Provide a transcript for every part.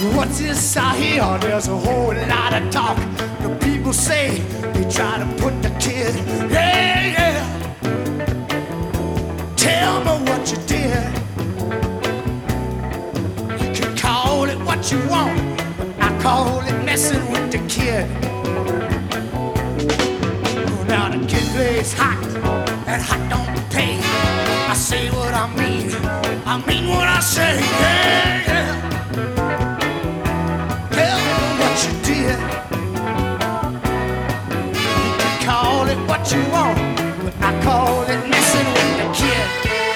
What's this I hear? There's a whole lot of talk. The people say they try to put the kid. Yeah, yeah. Tell me what you did. You can call it what you want, but I call it messing with the kid. Now the kid plays hot, and hot don't pay. I say what I mean what I say. Yeah, yeah. Tell me what you did. You can call it what you want, but I call it messing with the kid.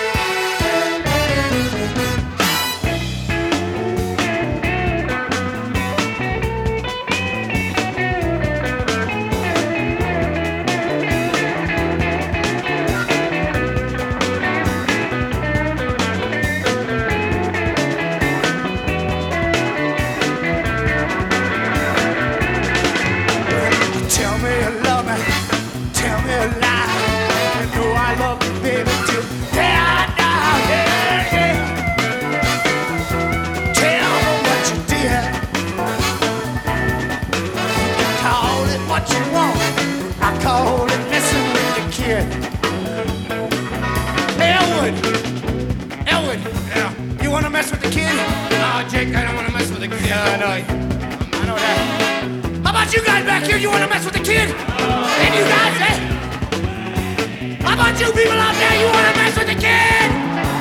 Elwood, yeah. You wanna mess with the kid? No, Jake, I don't wanna mess with the kid. Yeah, I know that. How about you guys back here? You wanna mess with the kid? And you guys, eh? How about you people out there? You wanna mess with the kid?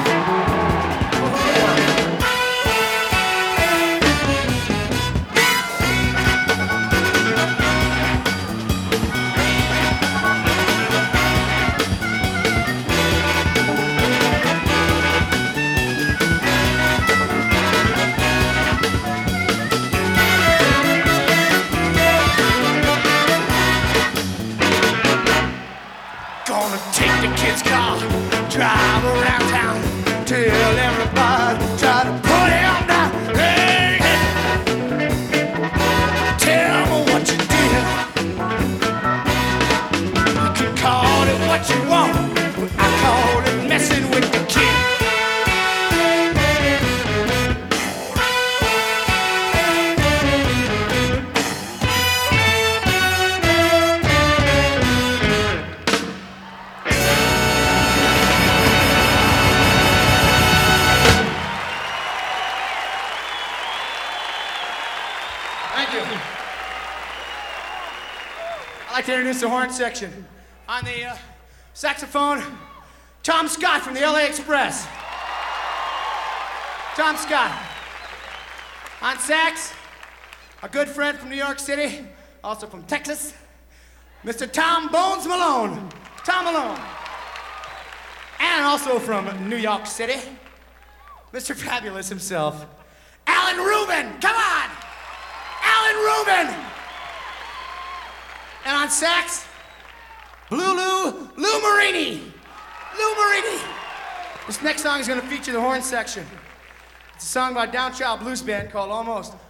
Drive around town, tell everybody, try to put him down. Hey, hey. Tell me what you did. You can call it what you want, but I call it messing with the kid. Thank you. I'd like to introduce the horn section. On the saxophone, Tom Scott from the LA Express. Tom Scott. On sax, a good friend from New York City, also from Texas, Mr. Tom Bones Malone. Tom Malone. And also from New York City, Mr. Fabulous himself, Alan Rubin. Come on! Alan Rubin! And on sax, Lou Marini. Lou Marini. This next song is going to feature the horn section. It's a song by a Down Child blues band called Almost.